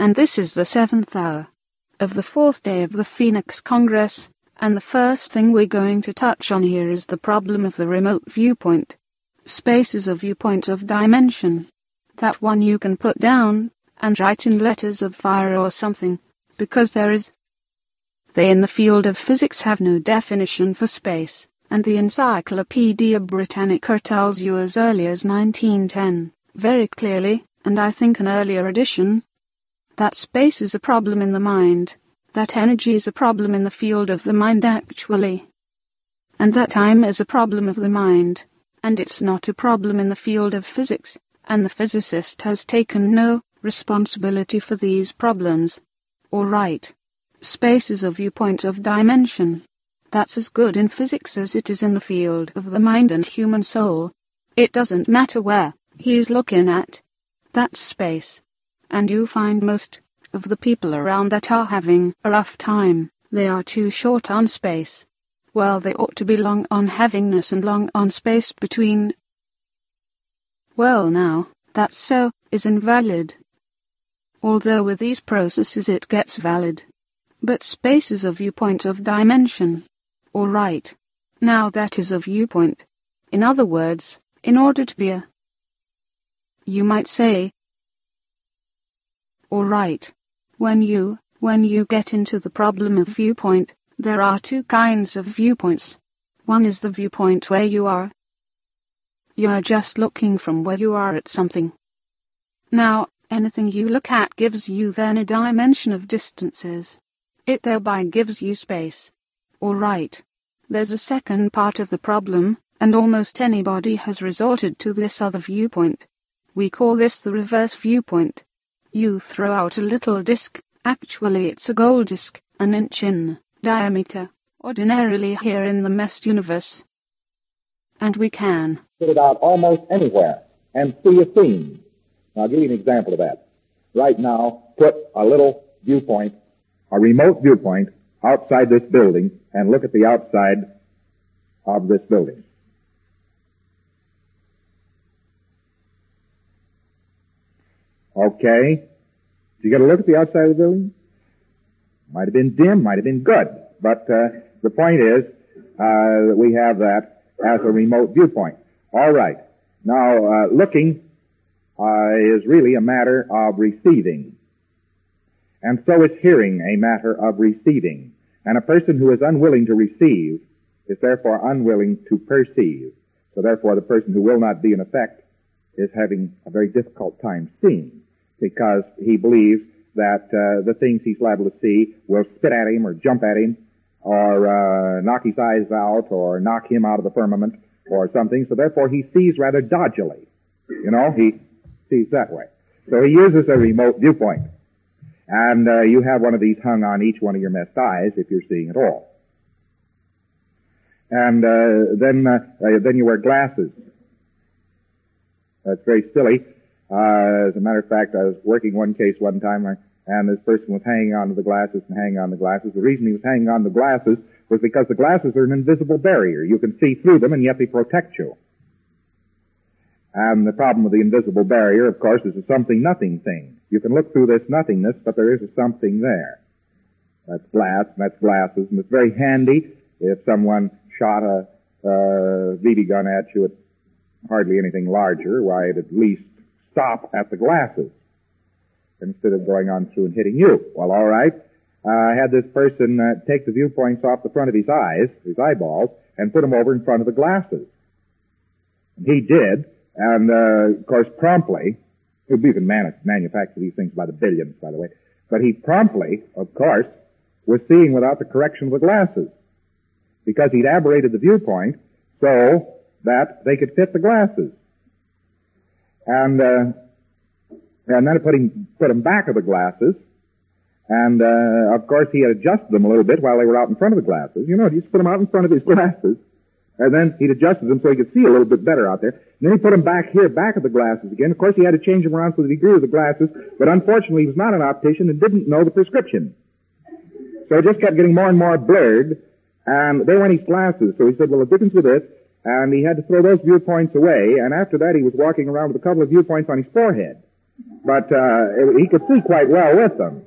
and this is the 7th hour of the 4th day of the Phoenix Congress, and the first thing we're going to touch on here is the problem of the remote viewpoint. Space is a viewpoint of dimension. That one you can put down and write in letters of fire or something, because there is. They in the field of physics have no definition for space, and the Encyclopedia Britannica tells you as early as 1910, very clearly, and I think an earlier edition, that space is a problem in the mind, that energy is a problem in the field of the mind actually, and that time is a problem of the mind, and it's not a problem in the field of physics, and the physicist has taken no responsibility for these problems. All right. Space is a viewpoint of dimension. That's as good in physics as it is in the field of the mind and human soul. It doesn't matter where he's looking at. That's space. And you find most of the people around that are having a rough time. They are too short on space. Well, they ought to be long on havingness and long on space between. Well now, that so is invalid. Although with these processes it gets valid. But space is a viewpoint of dimension. All right. Now that is a viewpoint. In other words, in order to be a, you might say, all right. When you get into the problem of viewpoint, there are two kinds of viewpoints. One is the viewpoint where you are. You are just looking from where you are at something. Now, anything you look at gives you then a dimension of distances. It thereby gives you space. All right. There's a second part of the problem, and almost anybody has resorted to this other viewpoint. We call this the reverse viewpoint. You throw out a little disc, actually it's a gold disc, an inch in diameter, ordinarily here in the MEST universe. And we can put it out almost anywhere and see a scene. Now, I'll give you an example of that. Right now, put a little viewpoint, a remote viewpoint, outside this building and look at the outside of this building. Okay. Did you get a look at the outside of the building? Might have been dim, might have been good. But the point is that we have that as a remote viewpoint. All right. Now, looking is really a matter of receiving. And so is hearing a matter of receiving. And a person who is unwilling to receive is therefore unwilling to perceive. So therefore the person who will not be in effect is having a very difficult time seeing, because he believes that the things he's liable to see will spit at him or jump at him or knock his eyes out or knock him out of the firmament or something. So therefore he sees rather dodgily. You know, he sees that way. So he uses a remote viewpoint. And you have one of these hung on each one of your messed eyes if you're seeing at all. And then you wear glasses. That's very silly. As a matter of fact, I was working one case one time, and this person was hanging on to the glasses and hanging on the glasses. The reason he was hanging on the glasses was because the glasses are an invisible barrier. You can see through them, and yet they protect you. And the problem with the invisible barrier, of course, is a something-nothing thing. You can look through this nothingness, but there is a something there. That's glass, and that's glasses, and it's very handy if someone shot a BB gun at you at hardly anything larger. Why, it'd at least stop at the glasses instead of going on through and hitting you. Well, all right. I had this person take the viewpoints off the front of his eyes, his eyeballs, and put them over in front of the glasses. And he did, and of course promptly, you can manufacture these things by the billions, by the way, but he promptly, of course, was seeing without the correction of the glasses, because he'd aberrated the viewpoint so that they could fit the glasses. And then it put him back of the glasses, and of course he had adjusted them a little bit while they were out in front of the glasses. You know, he just put them out in front of his glasses, and then he'd adjusted them so he could see a little bit better out there. And then he put them back here, back of the glasses again. Of course, he had to change them around for the degree of the glasses, but unfortunately he was not an optician and didn't know the prescription. So it just kept getting more and more blurred, and they weren't his glasses. So he said, well, the difference with this, and he had to throw those viewpoints away, and after that he was walking around with a couple of viewpoints on his forehead. but he could see quite well with them.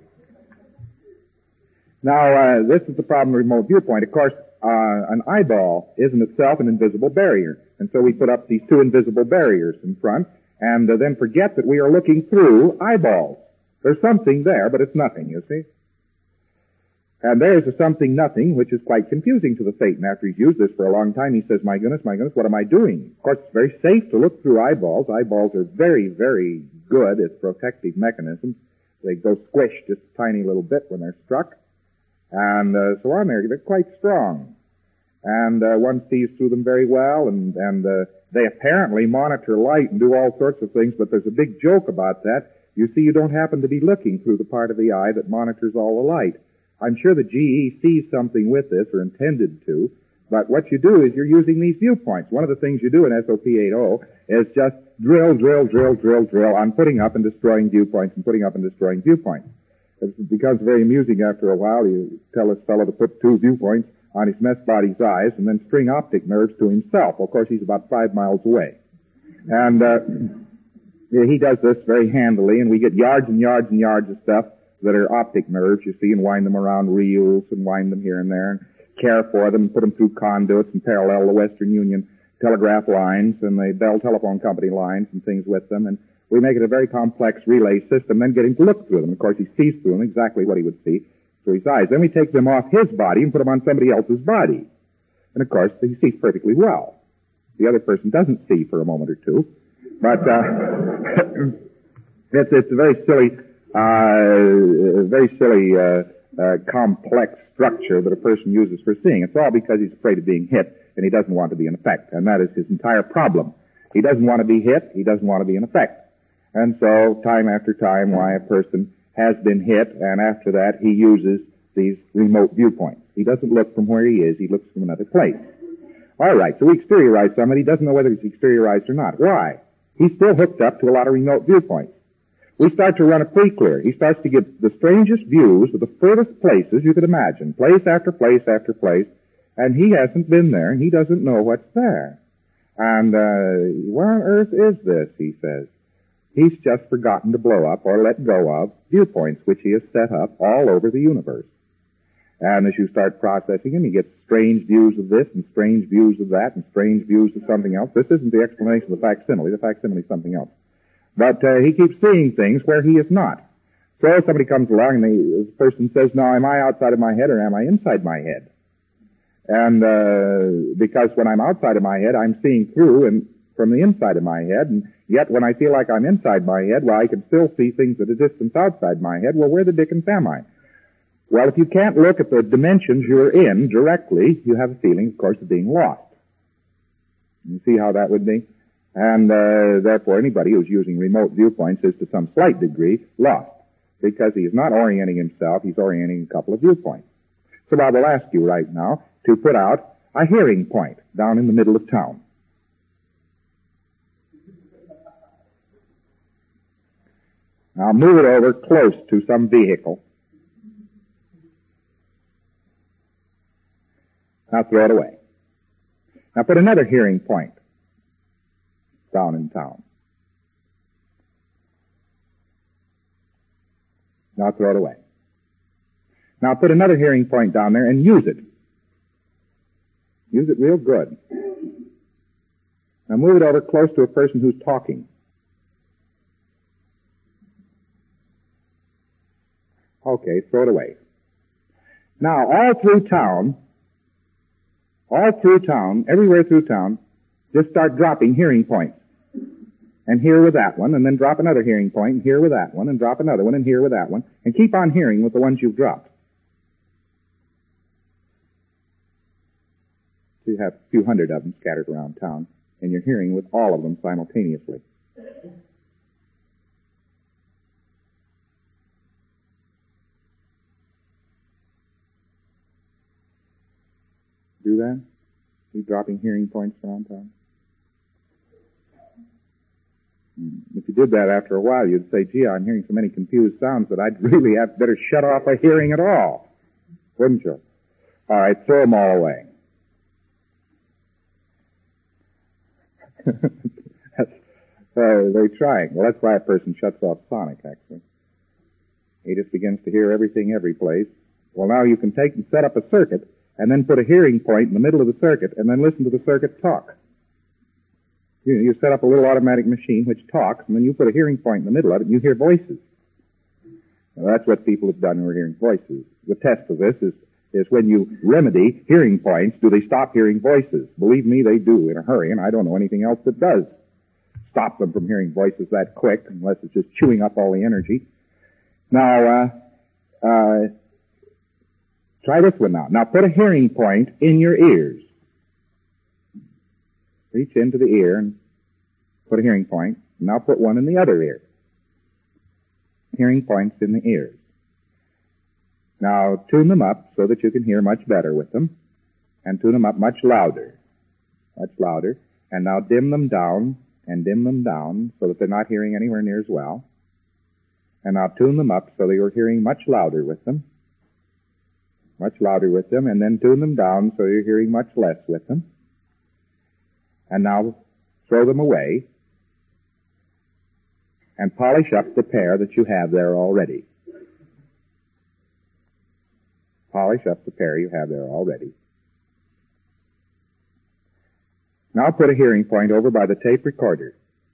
Now, this is the problem of remote viewpoint. Of course, an eyeball is in itself an invisible barrier. And so we put up these two invisible barriers in front and then forget that we are looking through eyeballs. There's something there, but it's nothing, you see. And there's a something nothing, which is quite confusing to the Satan. After he's used this for a long time, he says, my goodness, what am I doing? Of course, it's very safe to look through eyeballs. Eyeballs are very, very good as protective mechanisms. They go squish just a tiny little bit when they're struck. And so on there, they're quite strong. And one sees through them very well, and they apparently monitor light and do all sorts of things, but there's a big joke about that. You see, you don't happen to be looking through the part of the eye that monitors all the light. I'm sure the GE sees something with this, or intended to, but what you do is you're using these viewpoints. One of the things you do in SOP 8.0 is just drill on putting up and destroying viewpoints and putting up and destroying viewpoints. It becomes very amusing after a while. You tell this fellow to put two viewpoints on his mess body's eyes and then string optic nerves to himself. Of course, he's about 5 miles away. And he does this very handily, and we get yards and yards and yards of stuff that are optic nerves, you see, and wind them around reels and wind them here and there and care for them and put them through conduits and parallel the Western Union telegraph lines and the Bell Telephone Company lines and things with them. And we make it a very complex relay system, then get him to look through them. Of course, he sees through them exactly what he would see through his eyes. Then we take them off his body and put them on somebody else's body. And of course, he sees perfectly well. The other person doesn't see for a moment or two. But it's a very silly complex structure that a person uses for seeing. It's all because he's afraid of being hit, and he doesn't want to be in effect. And that is his entire problem. He doesn't want to be hit. He doesn't want to be in effect. And so, time after time, why a person has been hit, and after that, he uses these remote viewpoints. He doesn't look from where he is. He looks from another place. All right, so we exteriorize somebody. He doesn't know whether he's exteriorized or not. Why? He's still hooked up to a lot of remote viewpoints. We start to run a pre-clear. He starts to get the strangest views of the furthest places you could imagine, place after place after place, and he hasn't been there, and he doesn't know what's there. And where on earth is this, he says. He's just forgotten to blow up or let go of viewpoints which he has set up all over the universe. And as you start processing him, you get strange views of this and strange views of that and strange views of something else. This isn't the explanation of the facsimile. The facsimile is something else. But he keeps seeing things where he is not. So somebody comes along and the person says, now, am I outside of my head or am I inside my head? And because when I'm outside of my head, I'm seeing through and from the inside of my head, and yet when I feel like I'm inside my head, well, I can still see things at a distance outside my head. Well, where the dickens am I? Well, if you can't look at the dimensions you're in directly, you have a feeling, of course, of being lost. You see how that would be? And therefore, anybody who's using remote viewpoints is to some slight degree lost, because he is not orienting himself, he's orienting a couple of viewpoints. So I will ask you right now to put out a hearing point down in the middle of town. Now move it over close to some vehicle. Now throw it away. Now put another hearing point down in town. Now throw it away. Now put another hearing point down there and use it. Use it real good. Now move it over close to a person who's talking. Okay, throw it away. Now, all through town, everywhere through town, just start dropping hearing points. And here with that one, and then drop another hearing point, and here with that one, and drop another one, and here with that one, and keep on hearing with the ones you've dropped. So you have a few hundred of them scattered around town, and you're hearing with all of them simultaneously. Do that? Keep dropping hearing points around town. If you did that after a while, you'd say, gee, I'm hearing so many confused sounds that I'd really have better shut off my hearing at all. Wouldn't you? All right, throw them all away. They're trying. Well, that's why a person shuts off sonic, actually. He just begins to hear everything every place. Well, now you can take and set up a circuit and then put a hearing point in the middle of the circuit and then listen to the circuit talk. You set up a little automatic machine which talks, and then you put a hearing point in the middle of it and you hear voices. Well, that's what people have done who are hearing voices. The test of this is when you remedy hearing points, do they stop hearing voices? Believe me, they do in a hurry, and I don't know anything else that does stop them from hearing voices that quick, unless it's just chewing up all the energy. Now, try this one now. Now put a hearing point in your ears. Reach into the ear and put a hearing point. Now put one in the other ear. Hearing points in the ears. Now tune them up so that you can hear much better with them, and tune them up much louder. And now dim them down so that they're not hearing anywhere near as well. And now tune them up so that you're hearing much louder with them, and then tune them down so you're hearing much less with them. And now throw them away and polish up the pair that you have there already. Polish up the pair you have there already. Now put a hearing point over by the tape recorder.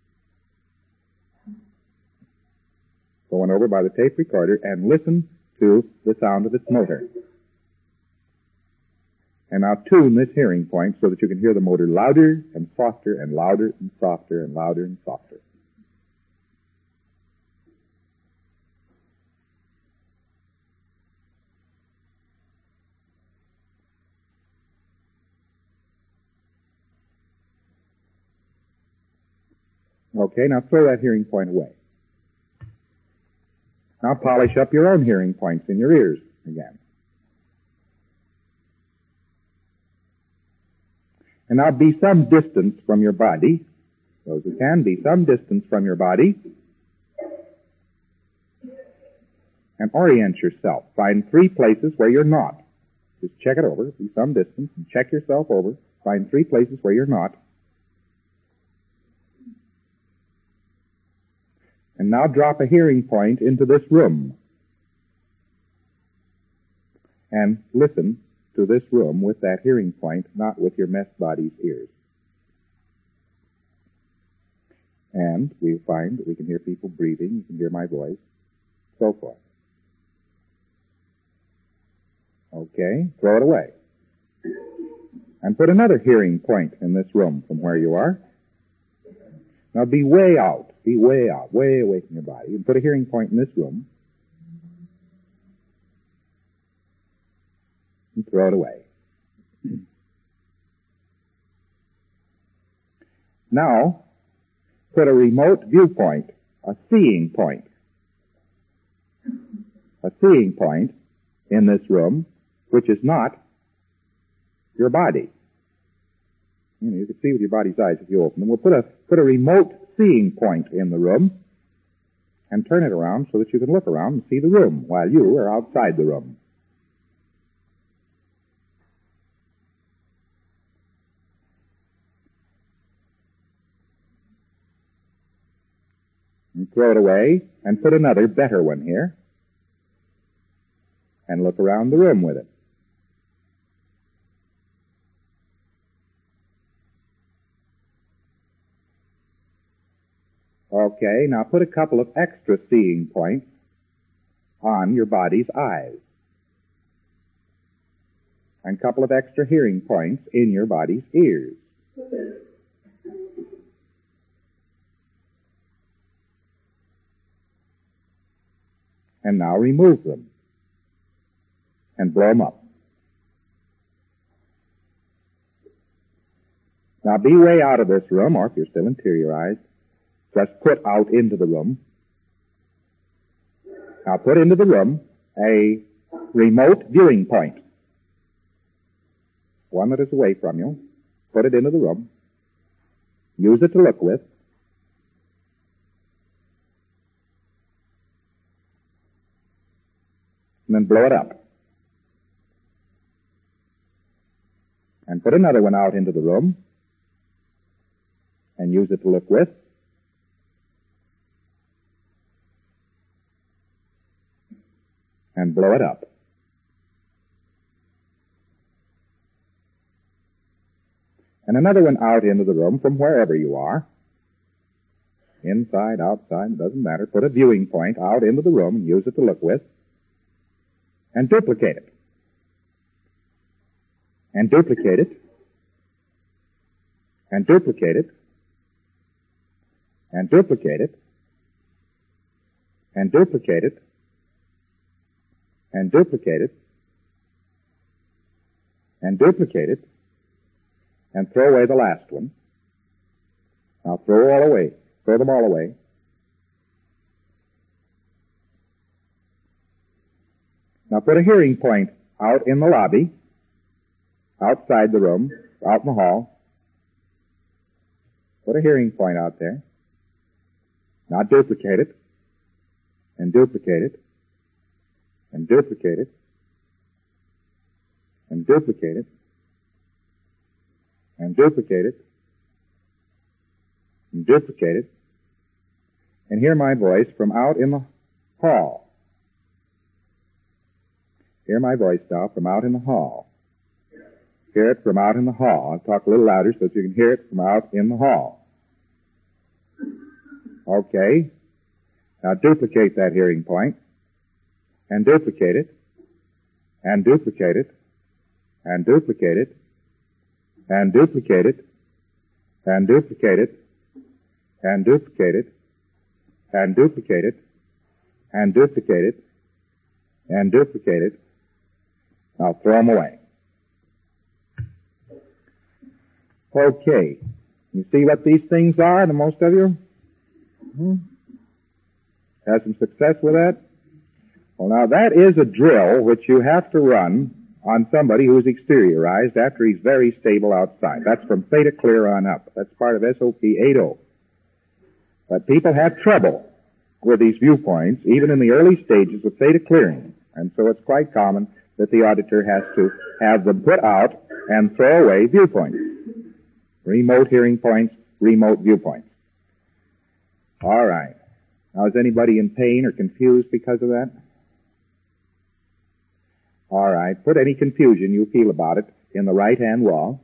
Go on over by the tape recorder and listen to the sound of its motor. And now tune this hearing point so that you can hear the motor louder and softer and louder and softer and louder and softer. Okay, now throw that hearing point away. Now polish up your own hearing points in your ears again. And now be some distance from your body, those who can, be some distance from your body, and orient yourself. Find 3 places where you're not. Just check it over, be some distance, and check yourself over. Find 3 places where you're not. And now drop a hearing point into this room. And listen to this room with that hearing point, not with your mess body's ears. And we'll find that we can hear people breathing, you can hear my voice, so forth. Okay, throw it away. And put another hearing point in this room from where you are. Now be way out, way away from your body, and put a hearing point in this room. And throw it away. Now, put a remote viewpoint, a seeing point in this room, which is not your body. You can see with your body's eyes if you open them. We'll put a remote seeing point in the room and turn it around so that you can look around and see the room while you are outside the room. And throw it away and put another better one here and look around the room with it. Okay, now put a couple of extra seeing points on your body's eyes. And a couple of extra hearing points in your body's ears. And now remove them and blow them up. Now be way out of this room, or if you're still interiorized, just put out into the room. Now put into the room a remote viewing point. One that is away from you. Put it into the room. Use it to look with. And then blow it up. And put another one out into the room and use it to look with. and blow it up. And another one out into the room from wherever you are. Inside, outside, it doesn't matter. Put a viewing point out into the room and use it to look with. And duplicate it. And duplicate it. And duplicate it. And duplicate it. And duplicate it. And duplicate it. And duplicate it. And throw away the last one. Now throw all away. Throw them all away. Now put a hearing point out in the lobby, outside the room, out in the hall. Put a hearing point out there. Now duplicate it, and duplicate it, and duplicate it, and duplicate it, and duplicate it, and duplicate it, and hear my voice from out in the hall. Hear my voice now from out in the hall. Hear it from out in the hall. I'll talk a little louder so that you can hear it from out in the hall. Okay. Now duplicate that hearing point, and duplicate it, and duplicate it, and duplicate it, and duplicate it, and duplicate it, and duplicate it, and duplicate it, and duplicate it, and duplicate it. Now throw them away. Okay. You see what these things are, the most of you? Had some success with that? Well, now that is a drill which you have to run on somebody who's exteriorized after he's very stable outside. That's from theta clear on up. That's part of SOP 8.0. But people have trouble with these viewpoints, even in the early stages of theta clearing. And so it's quite common that the auditor has to have them put out and throw away viewpoints. Remote hearing points, remote viewpoints. All right. Now, is anybody in pain or confused because of that? All right. Put any confusion you feel about it in the right-hand wall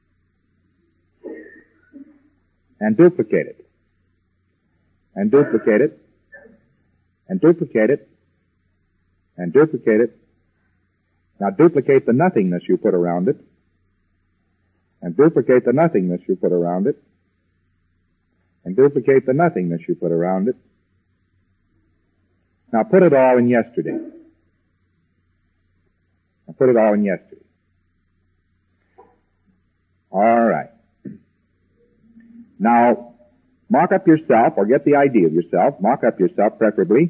and duplicate it. And duplicate it. And duplicate it. And duplicate it. Now duplicate the nothingness you put around it. And duplicate the nothingness you put around it. And duplicate the nothingness you put around it. Now put it all in yesterday. Now put it all in yesterday. All right. Now, mock up yourself, or get the idea of yourself, mock up yourself preferably,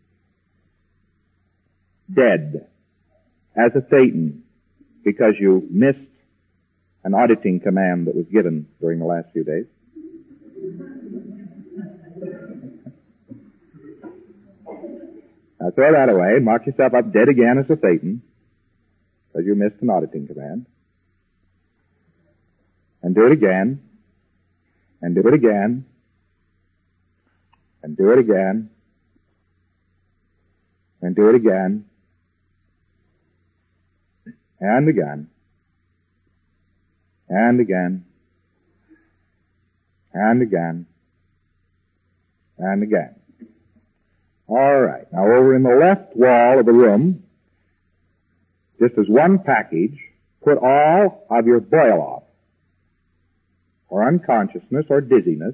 dead as a Thetan because you missed an auditing command that was given during the last few days. Now throw that away, mark yourself up dead again as a Thetan because you missed an auditing command. And do it again, and do it again, and do it again, and do it again, and again, and again, and again, and again. All right. Now over in the left wall of the room, just as one package, put all of your boil-off, or unconsciousness, or dizziness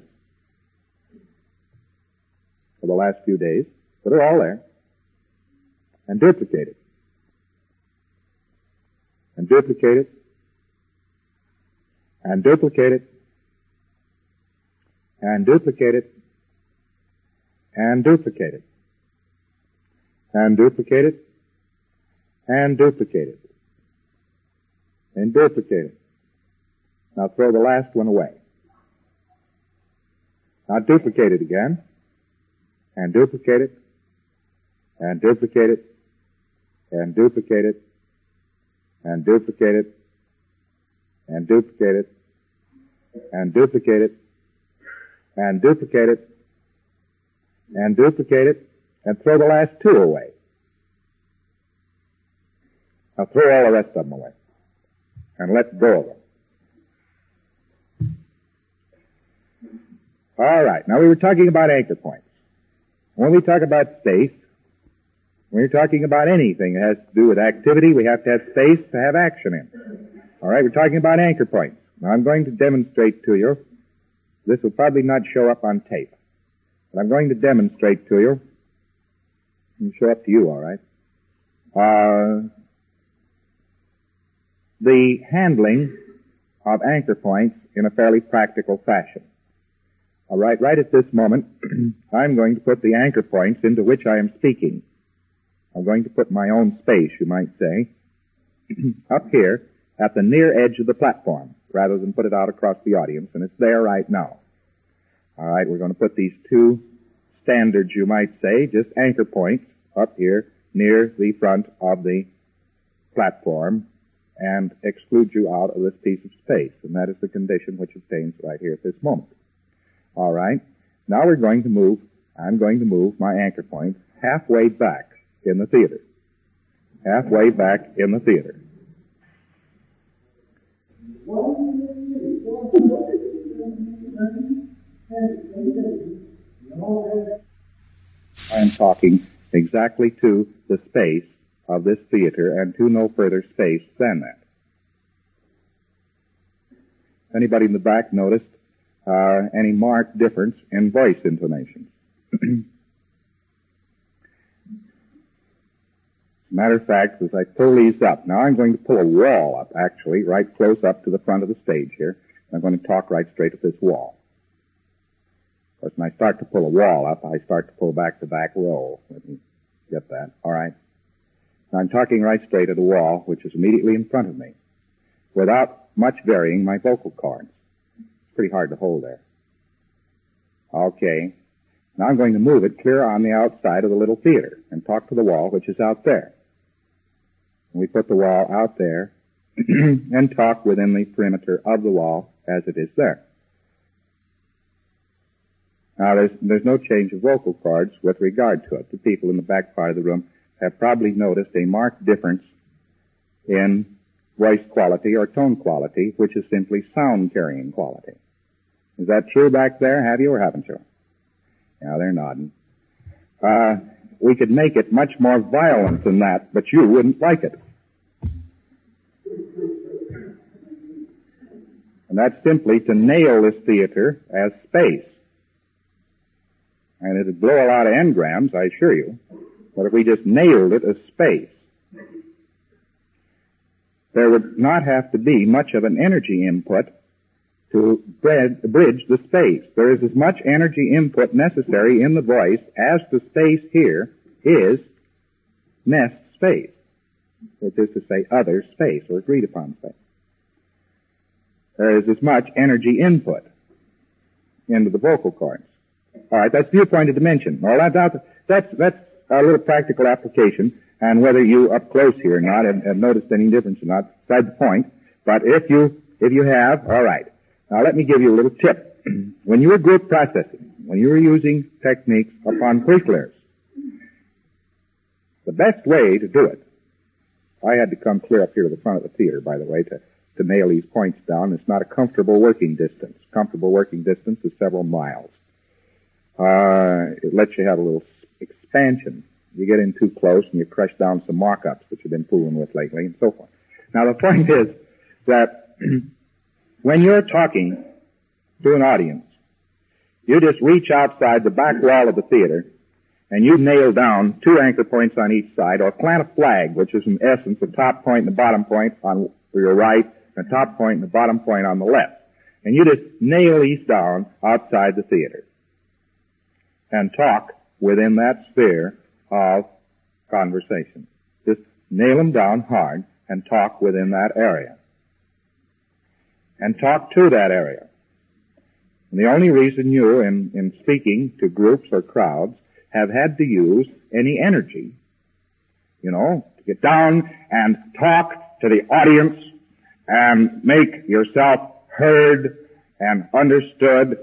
for the last few days. Put it all there. And duplicate it. And duplicate it. And duplicate it. And duplicate it. And duplicate it. And duplicate it. And duplicate it. And duplicate it. Now throw the last one away. Now duplicate it again. And duplicate it. And duplicate it. And duplicate it. And duplicate it. And duplicate it. And duplicate it. And duplicate it. And duplicate it. And throw the last two away. Now throw all the rest of them away and let go of them. All right. Now we were talking about anchor points. When we talk about space, when you're talking about anything that has to do with activity, we have to have space to have action in. All right. We're talking about anchor points. Now I'm going to demonstrate to you. This will probably not show up on tape, but I'm going to demonstrate to you. It'll show up to you, all right. The handling of anchor points in a fairly practical fashion. All right, right at this moment, I'm going to put the anchor points into which I am speaking. I'm going to put my own space, you might say, up here at the near edge of the platform, rather than put it out across the audience, and it's there right now. All right, we're going to put these two standards, you might say, just anchor points up here near the front of the platform and exclude you out of this piece of space, and that is the condition which obtains right here at this moment. All right. Now I'm going to move my anchor point halfway back in the theater. Halfway back in the theater. I am talking exactly to the space of this theater and to no further space than that. Anybody in the back noticed any marked difference in voice intonation? Matter of fact, as I pull these up, now I'm going to pull a wall up, actually, right close up to the front of the stage here. I'm going to talk right straight at this wall. Of course, when I start to pull a wall up, I start to pull back the back row. Let me get that. All right. Now I'm talking right straight at a wall, which is immediately in front of me, without much varying my vocal cords. Pretty hard to hold there. Okay. Now I'm going to move it clear on the outside of the little theater and talk to the wall, which is out there. And we put the wall out there and talk within the perimeter of the wall as it is there. Now there's no change of vocal cords with regard to it. The people in the back part of the room have probably noticed a marked difference in voice quality or tone quality, which is simply sound carrying quality. Is that true back there? Have you or haven't you? Yeah, they're nodding. We could make it much more violent than that, but you wouldn't like it. And that's simply to nail this theater as space. And it'd blow a lot of engrams, I assure you. But if we just nailed it as space, there would not have to be much of an energy input to bridge the space. There is as much energy input necessary in the voice as the space here is nest space, which is to say other space or agreed upon space. There is as much energy input into the vocal cords. All right, that's viewpoint of dimension. Well, that's a little practical application, and whether you up close here or not have noticed any difference or not, beside the point. But if you have, all right. Now let me give you a little tip. When you were group processing, when you were using techniques upon pre-clears, the best way to do it, I had to come clear up here to the front of the theater, by the way, to nail these points down. It's not a comfortable working distance. Comfortable working distance is several miles. It lets you have a little expansion. You get in too close and you crush down some markups that you've been fooling with lately and so forth. Now the point is that when you're talking to an audience, you just reach outside the back wall of the theater and you nail down two anchor points on each side, or plant a flag, which is in essence the top point and the bottom point on your right, and the top point and the bottom point on the left. And you just nail these down outside the theater and talk within that sphere of conversation. Just nail them down hard and talk within that area. And talk to that area. And the only reason you, in speaking to groups or crowds, have had to use any energy, to get down and talk to the audience and make yourself heard and understood.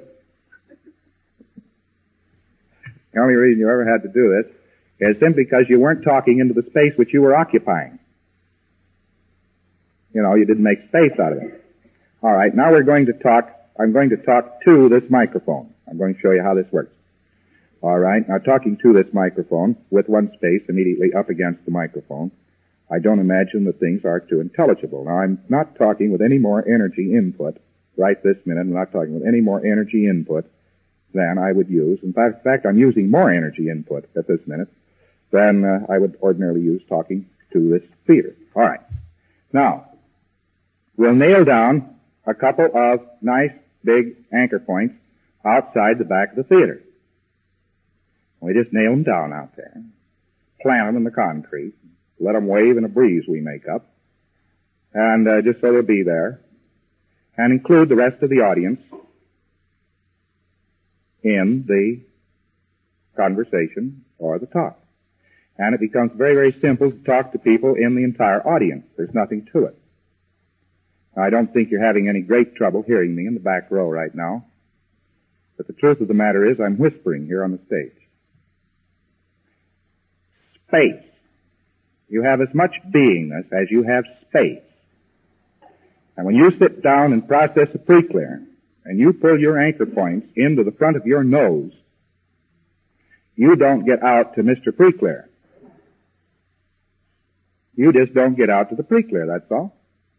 The only reason you ever had to do this is simply because you weren't talking into the space which you were occupying. You didn't make space out of it. All right, now I'm going to talk to this microphone. I'm going to show you how this works. All right, now talking to this microphone with one space immediately up against the microphone, I don't imagine that things are too intelligible. Now, I'm not talking with any more energy input right this minute. I'm not talking with any more energy input than I would use. In fact, I'm using more energy input at this minute than I would ordinarily use talking to this theater. All right. Now, we'll nail down a couple of nice big anchor points outside the back of the theater. We just nail them down out there, plant them in the concrete, let them wave in a breeze we make up, and just so they'll be there, and include the rest of the audience in the conversation or the talk. And it becomes very, very simple to talk to people in the entire audience. There's nothing to it. I don't think you're having any great trouble hearing me in the back row right now. But the truth of the matter is I'm whispering here on the stage. Space. You have as much beingness as you have space. And when you sit down and process a pre-clear, and you pull your anchor points into the front of your nose, you don't get out to Mr. Pre-clear. You just don't get out to the pre-clear, that's all.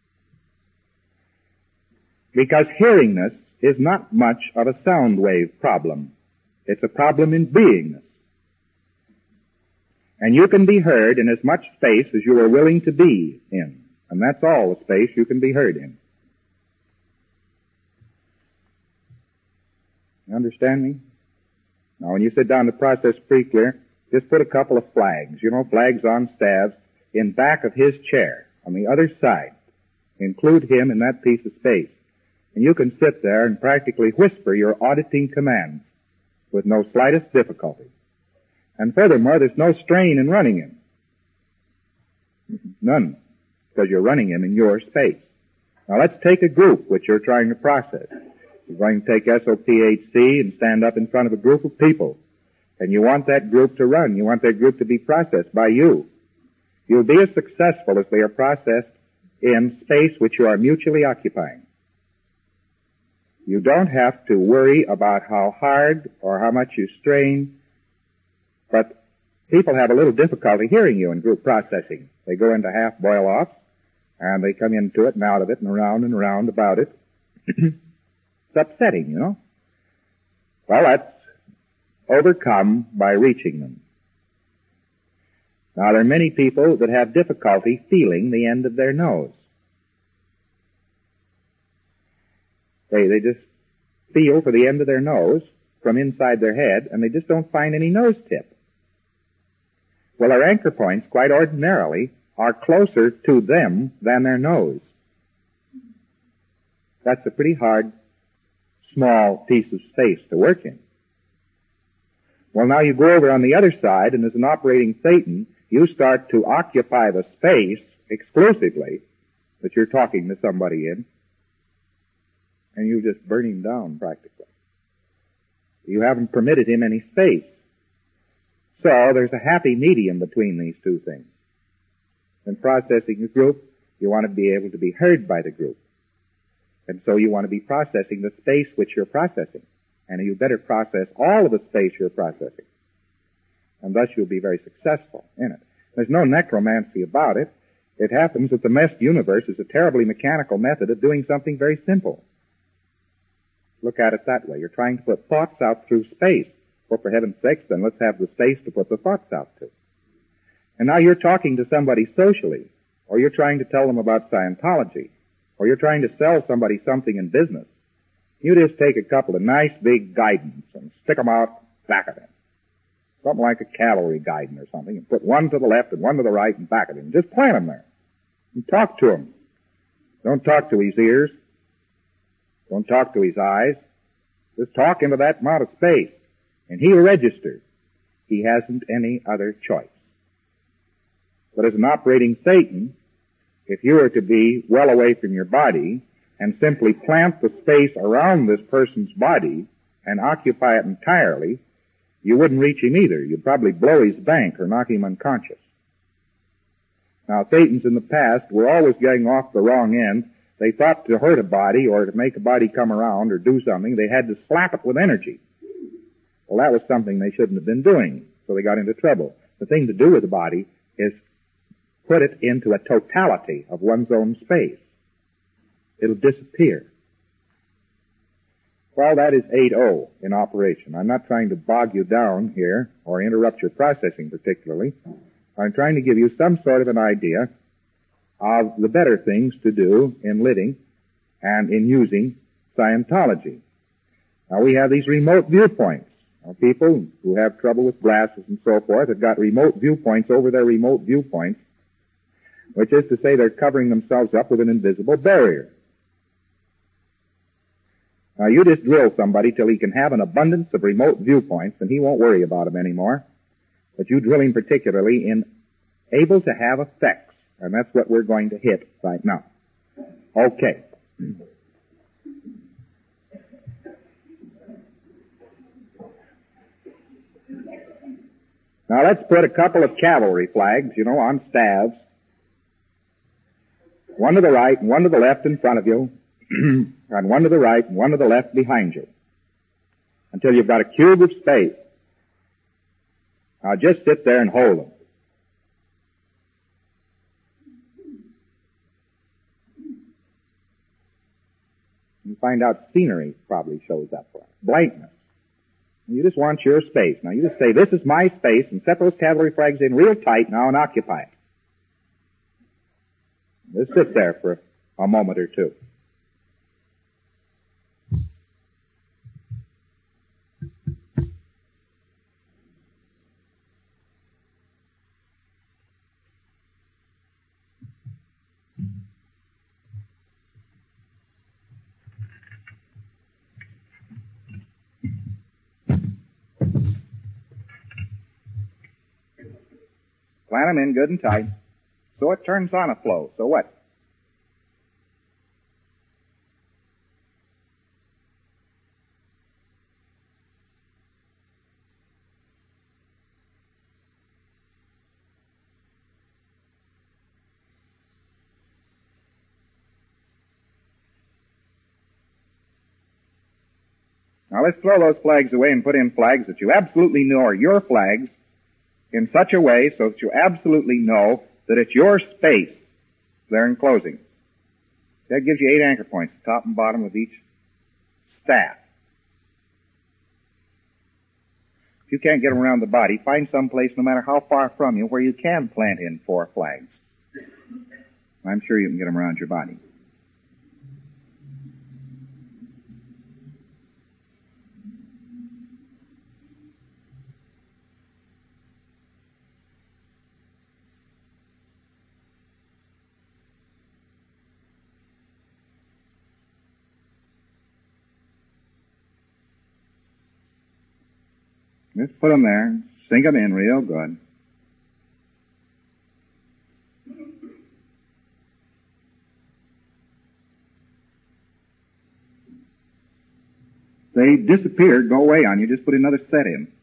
Because hearingness is not much of a sound wave problem. It's a problem in beingness. And you can be heard in as much space as you are willing to be in. And that's all the space you can be heard in. You understand me? Now, when you sit down to process pre-clear, just put a couple of flags, flags on staves, in back of his chair, on the other side. Include him in that piece of space. And you can sit there and practically whisper your auditing commands with no slightest difficulty. And furthermore, there's no strain in running him. None. Because you're running him in your space. Now let's take a group which you're trying to process. You're going to take SOPHC and stand up in front of a group of people. And you want that group to run. You want that group to be processed by you. You'll be as successful as they are processed in space which you are mutually occupying. You don't have to worry about how hard or how much you strain, but people have a little difficulty hearing you in group processing. They go into half boil-offs, and they come into it and out of it and around about it. It's upsetting, Well, that's overcome by reaching them. Now, there are many people that have difficulty feeling the end of their nose. They just feel for the end of their nose from inside their head, and they just don't find any nose tip. Well, our anchor points, quite ordinarily, are closer to them than their nose. That's a pretty hard, small piece of space to work in. Well, now you go over on the other side, and as an operating Satan, you start to occupy the space exclusively that you're talking to somebody in, and you just burn him down practically. You haven't permitted him any space. So there's a happy medium between these two things. In processing a group, you want to be able to be heard by the group. And so you want to be processing the space which you're processing. And you better process all of the space you're processing. And thus you'll be very successful in it. There's no necromancy about it. It happens that the meshed universe is a terribly mechanical method of doing something very simple. Look at it that way. You're trying to put thoughts out through space. Well, for heaven's sakes, then let's have the space to put the thoughts out to. And now you're talking to somebody socially, or you're trying to tell them about Scientology, or you're trying to sell somebody something in business. You just take a couple of nice big guidons and stick them out back of him. Something like a cavalry guidon or something, and put one to the left and one to the right and back of him. Just plant them there. And talk to him. Don't talk to his ears. Don't talk to his eyes. Just talk into that amount of space. And he'll register. He hasn't any other choice. But as an operating Satan, if you were to be well away from your body and simply plant the space around this person's body and occupy it entirely, you wouldn't reach him either. You'd probably blow his bank or knock him unconscious. Now, Satans in the past were always getting off the wrong end. They thought to hurt a body or to make a body come around or do something, they had to slap it with energy. Well, that was something they shouldn't have been doing, so they got into trouble. The thing to do with the body is put it into a totality of one's own space. It'll disappear. Well, that is 8-0 in operation. I'm not trying to bog you down here or interrupt your processing particularly. I'm trying to give you some sort of an idea of the better things to do in living and in using Scientology. Now, we have these remote viewpoints. Now, people who have trouble with glasses and so forth have got remote viewpoints over their remote viewpoints, which is to say they're covering themselves up with an invisible barrier. Now, you just drill somebody till he can have an abundance of remote viewpoints, and he won't worry about them anymore. But you drill him particularly in able to have effects, and that's what we're going to hit right now. Okay. Now, let's put a couple of cavalry flags, on staves. One to the right and one to the left in front of you, and one to the right and one to the left behind you, until you've got a cube of space. Now, just sit there and hold them. You find out scenery probably shows up for it. Blankness. You just want your space. Now, you just say, this is my space, and set those cavalry flags in real tight now and occupy it. Just sit there for a moment or two. Plant them in good and tight. So it turns on a flow. So what? Now let's throw those flags away and put in flags that you absolutely know are your flags in such a way so that you absolutely know that it's your space they're enclosing. That gives you 8 anchor points, top and bottom of each staff. If you can't get them around the body, find some place, no matter how far from you, where you can plant in 4 flags. I'm sure you can get them around your body. Just put them there, sink them in real good. They disappeared, go away on you, just put another set in.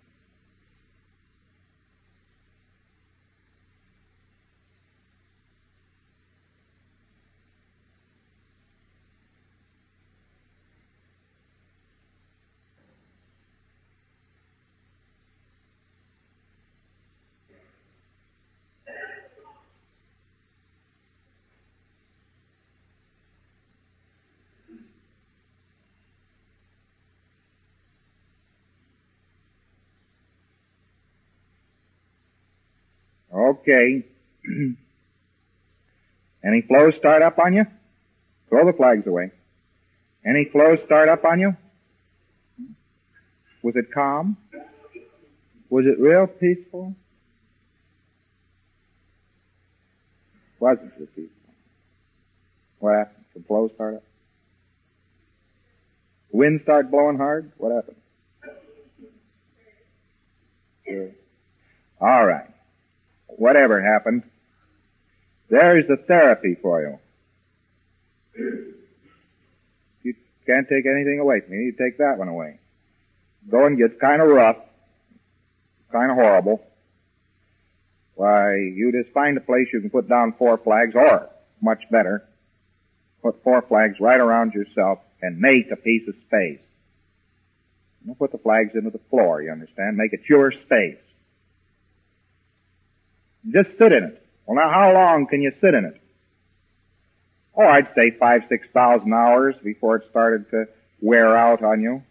Okay. Any flows start up on you? Throw the flags away. Any flows start up on you? Was it calm? Was it real peaceful? Wasn't it peaceful? What happened? The flows start up? The wind start blowing hard? What happened? Sure. All right. Whatever happened, there's the therapy for you. You can't take anything away from me. You take that one away. Going gets kind of rough, kind of horrible. Why, you just find a place you can put down 4 flags, or, much better, put 4 flags right around yourself and make a piece of space. Don't put the flags into the floor, you understand? Make it your space. Just sit in it. Well, now, how long can you sit in it? Oh, I'd say 5,000-6,000 hours before it started to wear out on you.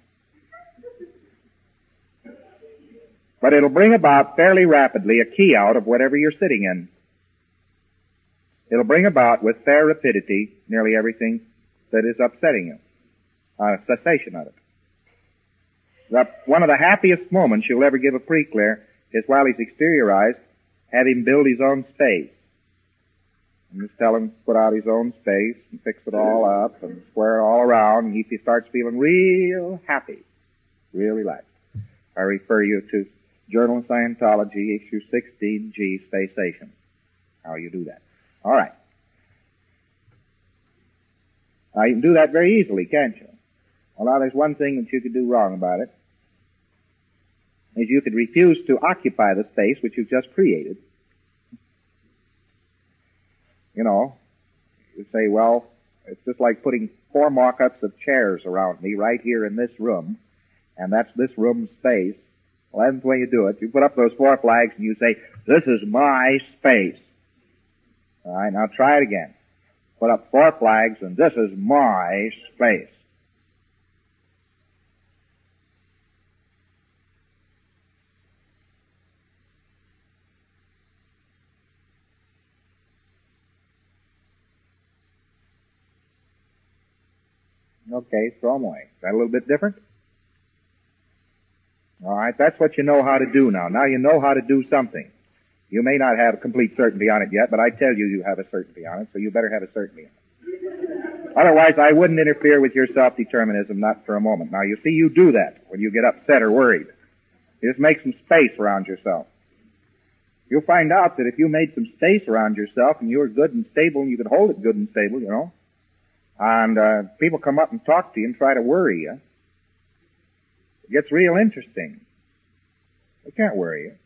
But it'll bring about fairly rapidly a key out of whatever you're sitting in. It'll bring about with fair rapidity nearly everything that is upsetting you. A cessation of it. One of the happiest moments you'll ever give a pre-clear is while he's exteriorized, have him build his own space. And just tell him to put out his own space and fix it all up and square it all around, and if he starts feeling real happy, real relaxed, I refer you to Journal of Scientology, issue 16G, Spacation. How you do that. All right. Now, you can do that very easily, can't you? Well, now, there's one thing that you could do wrong about it, is you could refuse to occupy the space which you've just created. You know, you say, well, it's just like putting 4 mock-ups of chairs around me right here in this room, and that's this room's space. Well, that's the way you do it. You put up those 4 flags and you say, this is my space. All right, now try it again. Put up 4 flags and this is my space. Okay, throw them away. Is that a little bit different? All right, that's what you know how to do now. Now you know how to do something. You may not have complete certainty on it yet, but I tell you, you have a certainty on it, so you better have a certainty on it. Otherwise, I wouldn't interfere with your self-determinism, not for a moment. Now, you see, you do that when you get upset or worried. You just make some space around yourself. You'll find out that if you made some space around yourself and you were good and stable and you could hold it good and stable, you know, and people come up and talk to you and try to worry you, it gets real interesting. They can't worry you.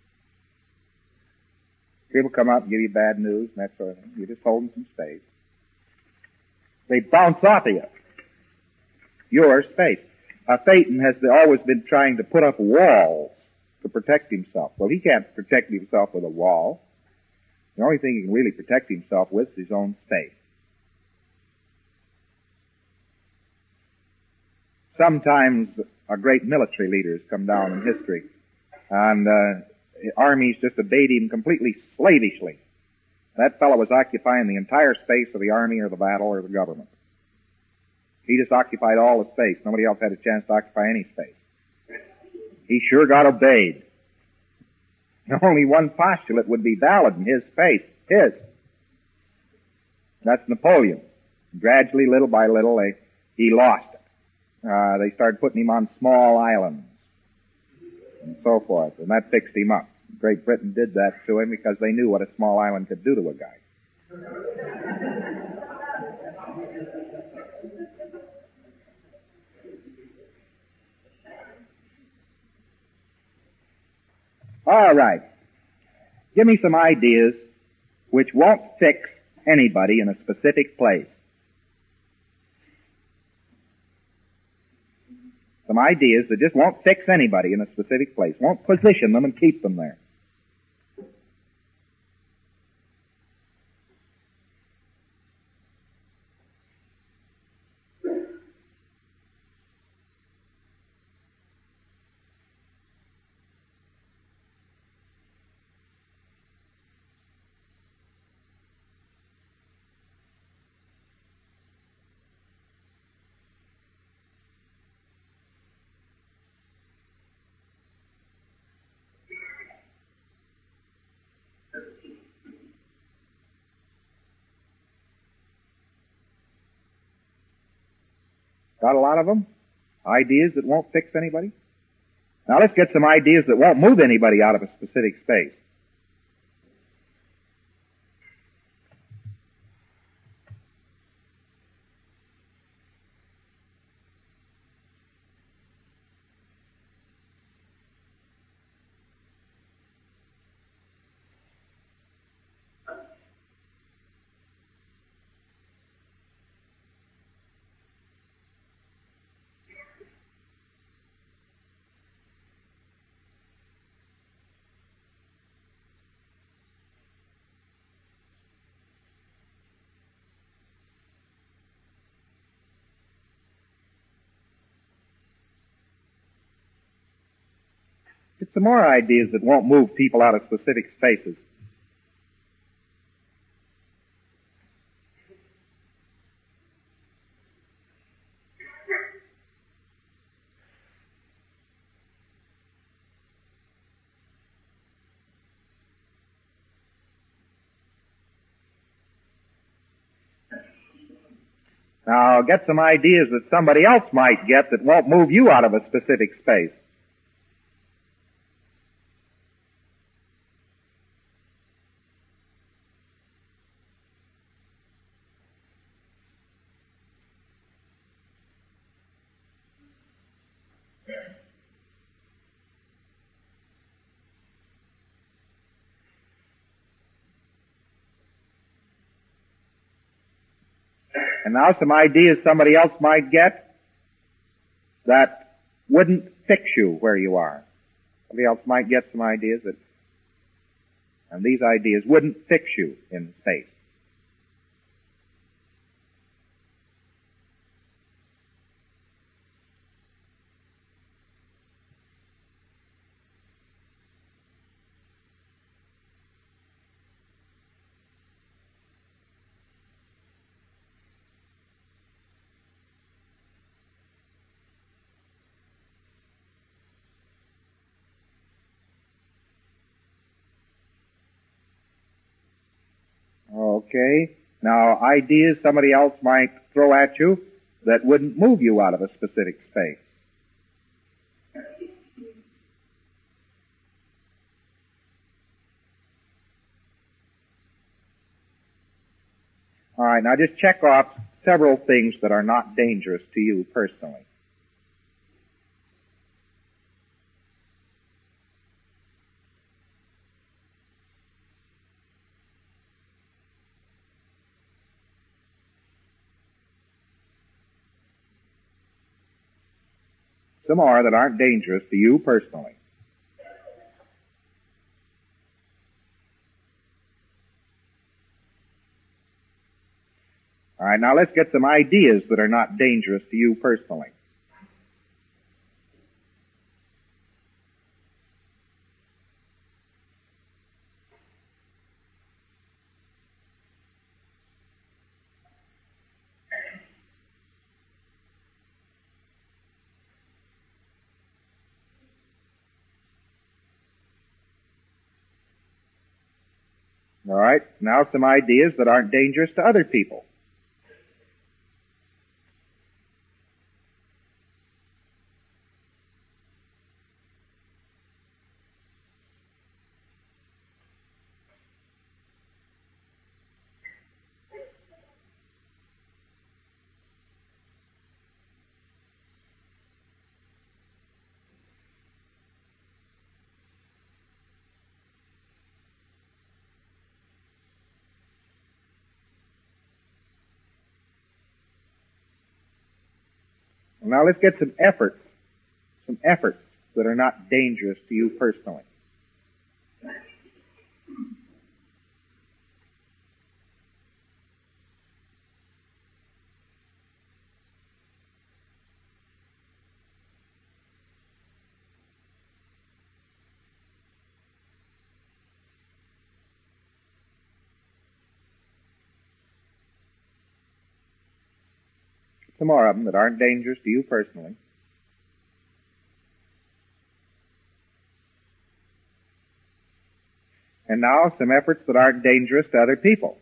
People come up and give you bad news and that sort of thing. You just hold them some space. They bounce off of you. Your space. Satan has always been trying to put up walls to protect himself. Well, he can't protect himself with a wall. The only thing he can really protect himself with is his own space. Sometimes great military leaders come down in history, and armies just obeyed him completely slavishly. That fellow was occupying the entire space of the army or the battle or the government. He just occupied all the space. Nobody else had a chance to occupy any space. He sure got obeyed. Only one postulate would be valid in his space. His. That's Napoleon. Gradually, little by little, he lost it. They started putting him on small islands and so forth, and that fixed him up. Great Britain did that to him because they knew what a small island could do to a guy. All right. Give me some ideas which won't fix anybody in a specific place. Some ideas that just won't fix anybody in a specific place, won't position them and keep them there. Got a lot of them? Ideas that won't fix anybody? Now let's get some ideas that won't move anybody out of a specific space. Get some more ideas that won't move people out of specific spaces. Now, get some ideas that somebody else might get that won't move you out of a specific space. And now some ideas somebody else might get that wouldn't fix you where you are. Somebody else might get some ideas and these ideas wouldn't fix you in space. Okay. Now, ideas somebody else might throw at you that wouldn't move you out of a specific space. All right, now just check off several things that are not dangerous to you personally. Some more that aren't dangerous to you personally. All right, now let's get some ideas that are not dangerous to you personally. All right, now some ideas that aren't dangerous to other people. Now let's get some efforts that are not dangerous to you personally. Some more of them that aren't dangerous to you personally. And now some efforts that aren't dangerous to other people.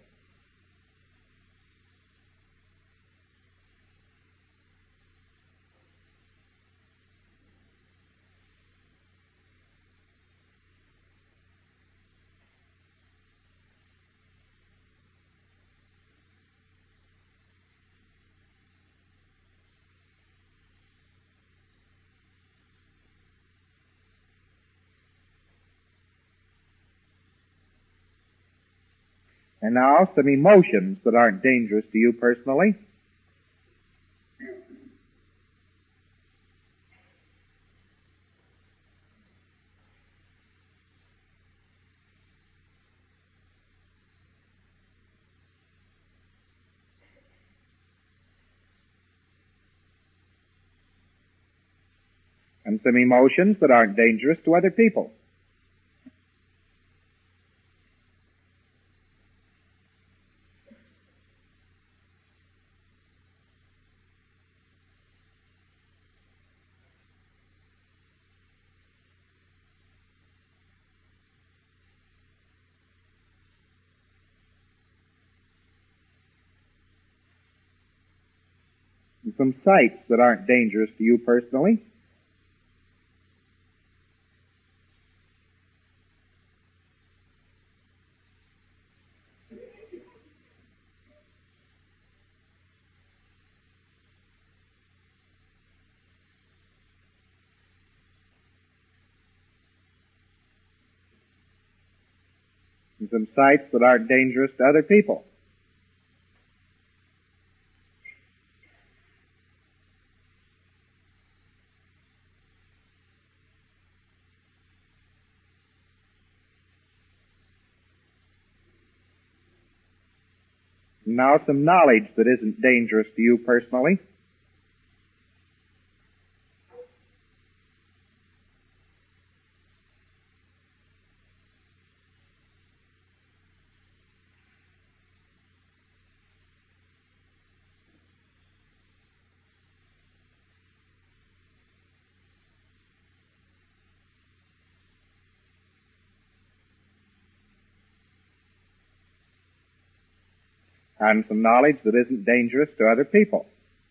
And now some emotions that aren't dangerous to you personally. and some emotions that aren't dangerous to other people. And some sights that aren't dangerous to you personally. And some sights that aren't dangerous to other people. Now some knowledge that isn't dangerous to you personally. And some knowledge that isn't dangerous to other people.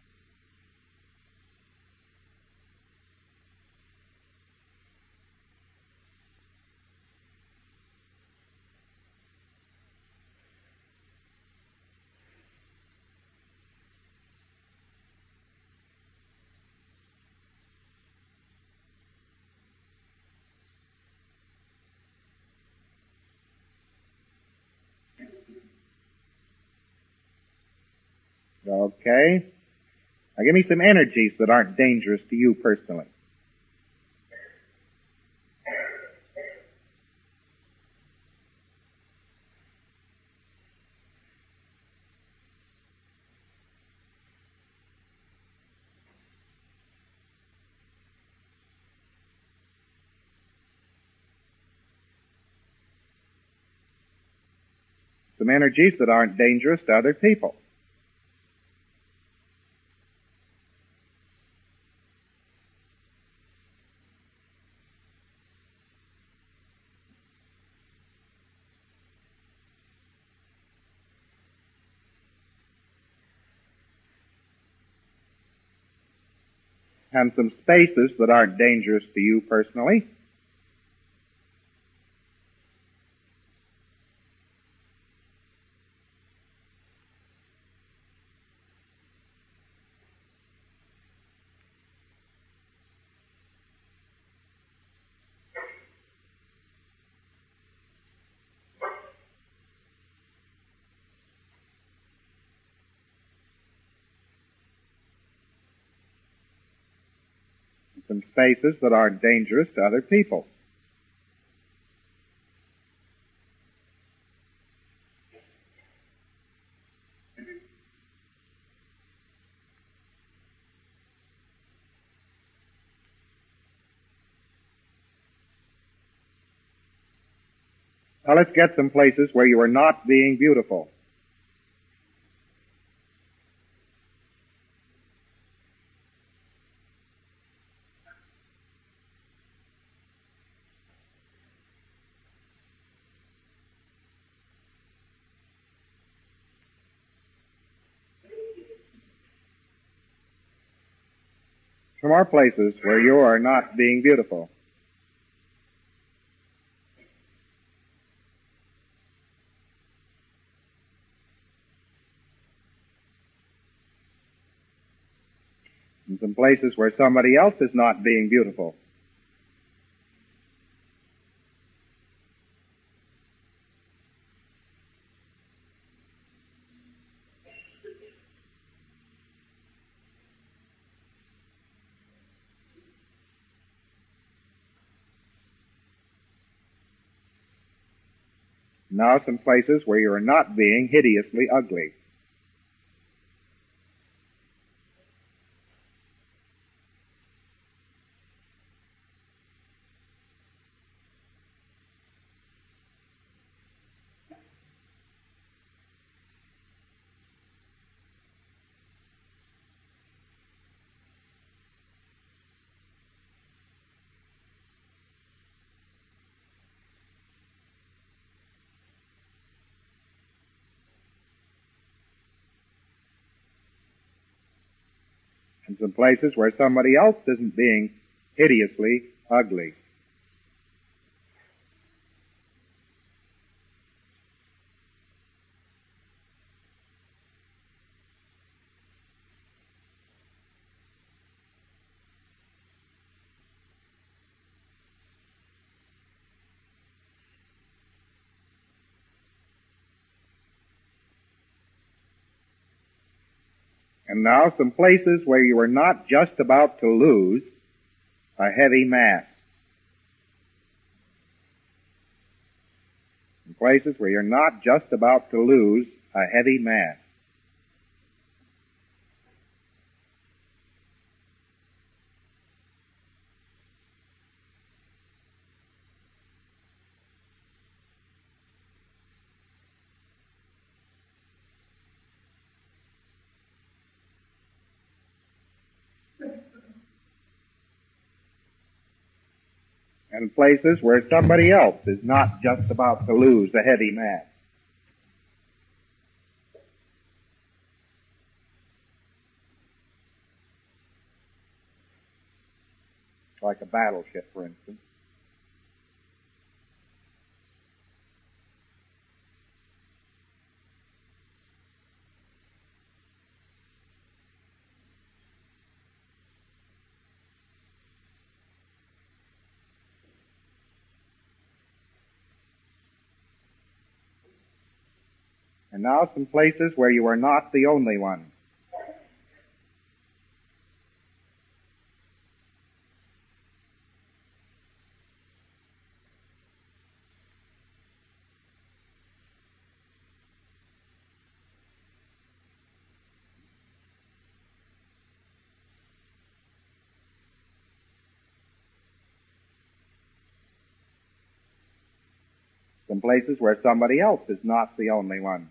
Okay. Now give me some energies that aren't dangerous to you personally. Some energies that aren't dangerous to other people. And some spaces that aren't dangerous to you personally. And some spaces that aren't dangerous to other people. Now let's get some places where you are not being beautiful. Some more places where you are not being beautiful. And some places where somebody else is not being beautiful. Now some places where you are not being hideously ugly. and some places where somebody else isn't being hideously ugly. And now some places where you are not just about to lose a heavy mass. Some places where you're not just about to lose a heavy mass. And places where somebody else is not just about to lose a heavy mass. Like a battleship, for instance. And now some places where you are not the only one. Some places where somebody else is not the only one.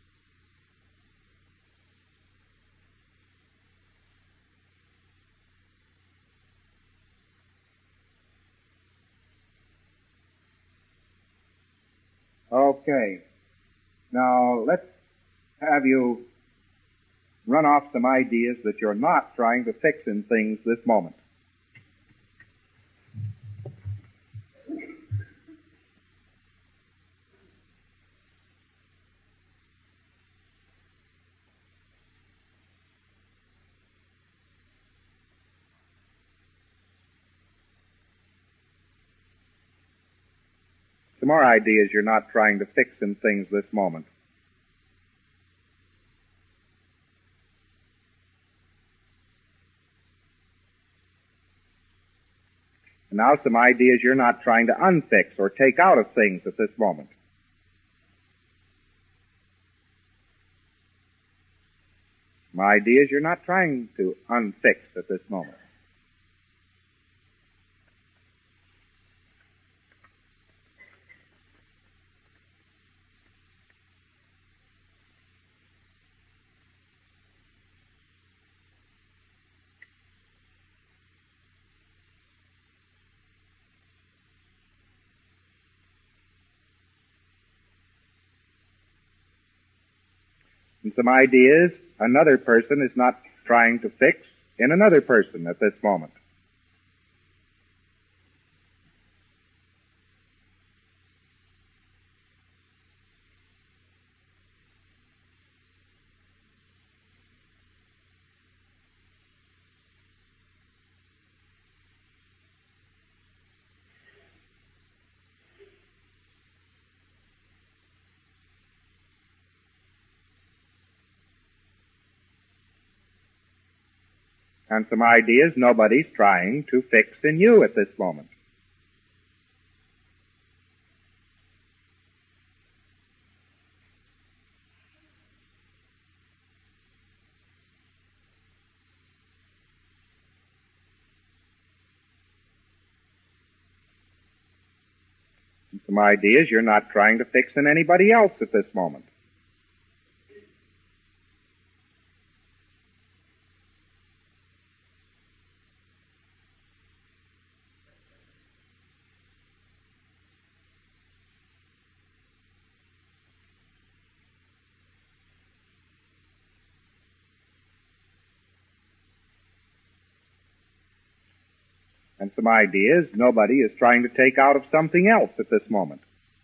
Okay. Now let's have you run off some ideas that you're not trying to fix in things this moment. Some more ideas you're not trying to fix in things this moment. And now some ideas you're not trying to unfix or take out of things at this moment. Some ideas you're not trying to unfix at this moment. And some ideas another person is not trying to fix in another person at this moment. And some ideas nobody's trying to fix in you at this moment. And some ideas you're not trying to fix in anybody else at this moment. And some ideas nobody is trying to take out of something else at this moment.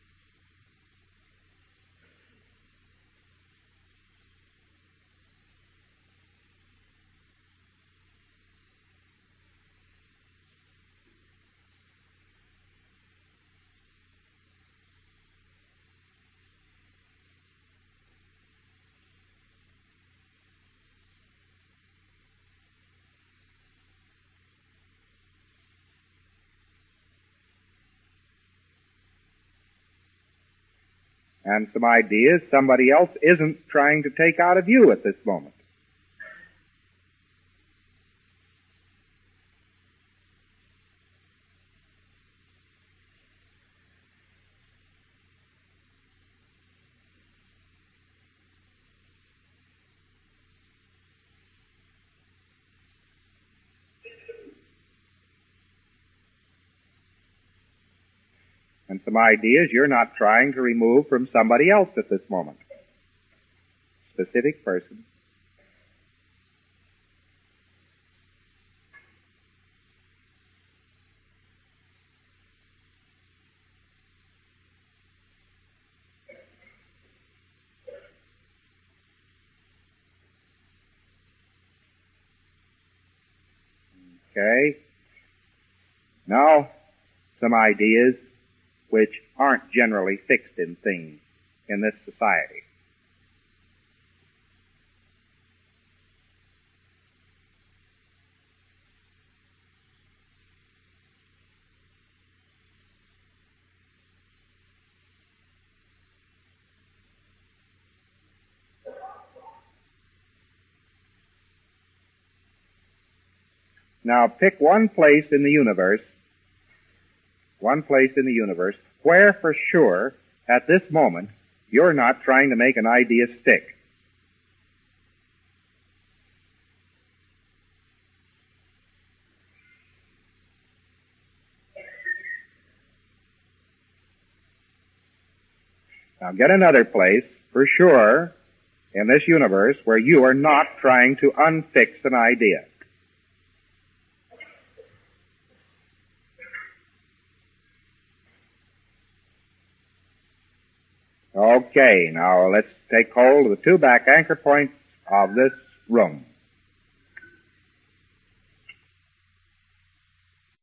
And some ideas somebody else isn't trying to take out of you at this moment. And some ideas you're not trying to remove from somebody else at this moment. Specific person. Okay. Now, some ideas which aren't generally fixed in things in this society. Now pick one place in the universe where for sure at this moment you're not trying to make an idea stick. Now get another place for sure in this universe where you are not trying to unfix an idea. Okay, now let's take hold of the two back anchor points of this room.